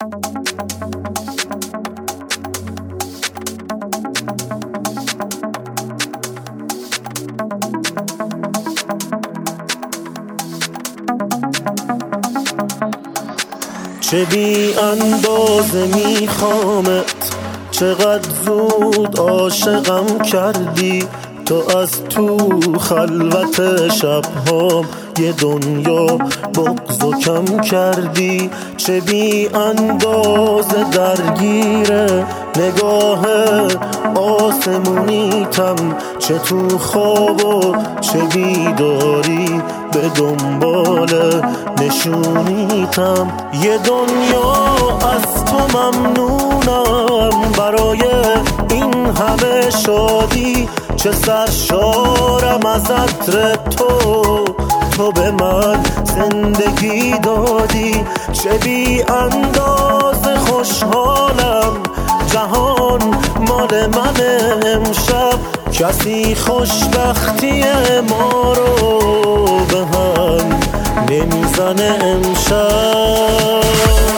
چه بی اندازه میخوامت، چقدر زود عاشقم کردی. تو از تو خلوت شبهام یه دنیا بغض و کم کردی. چه بی اندازه درگیره نگاه آسمونیتم، چه تو خواب و چه بیداری به دنبال نشونیتم. یه دنیا از تو ممنونم برای این همه شادی، چه سرشارم از عطر تو به من زندگی دادی. چه بی اندازه خوشحالم جهان مال من امشب، کسی خوشبختی ما رو به هم نمیزنه امشب.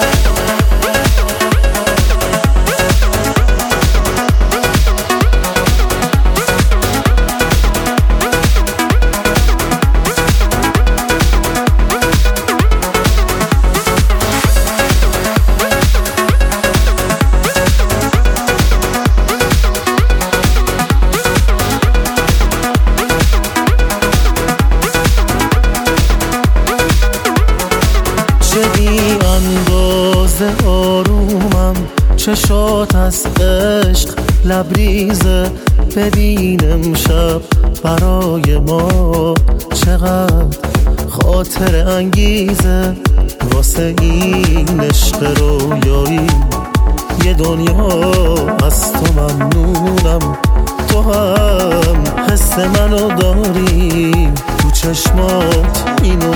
چه بی اندازه آرومم، چشات از عشق لبریزه. ببین امشب برای ما چقدر خاطر انگیزه. واسه این عشق رویایی یه دنیا از تو ممنونم. تو هم حس منو داری، تو چشمات اینو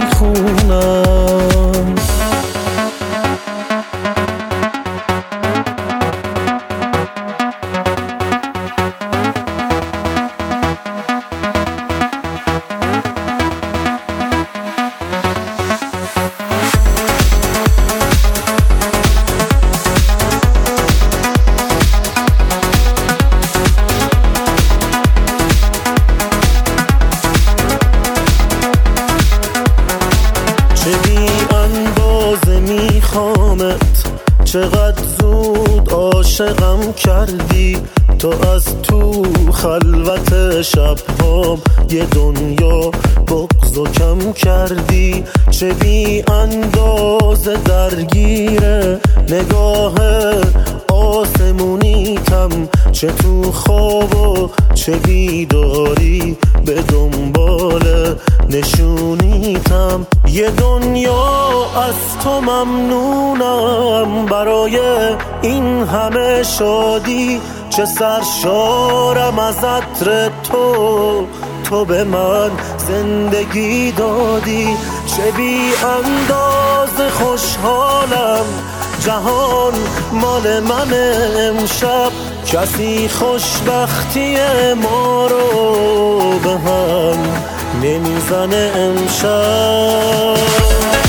میخونم. چه بی اندازه میخوامت، چقدر زود عاشقم کردی. تو از تو خلوت شبهام یه دنیا بغض و کم کردی. چه بی اندازه درگیره نگاه آسمونیتم، چه تو خواب و چه بیداری به دنبال نشونیتم. یه دنیا از تو ممنونم برای این همه شادی، چه سرشارم از عطر تو به من زندگی دادی. چه بی اندازه خوشحالم جهان مال من امشب، کسی خوشبختی ما رو به هم نمیزنه امشب.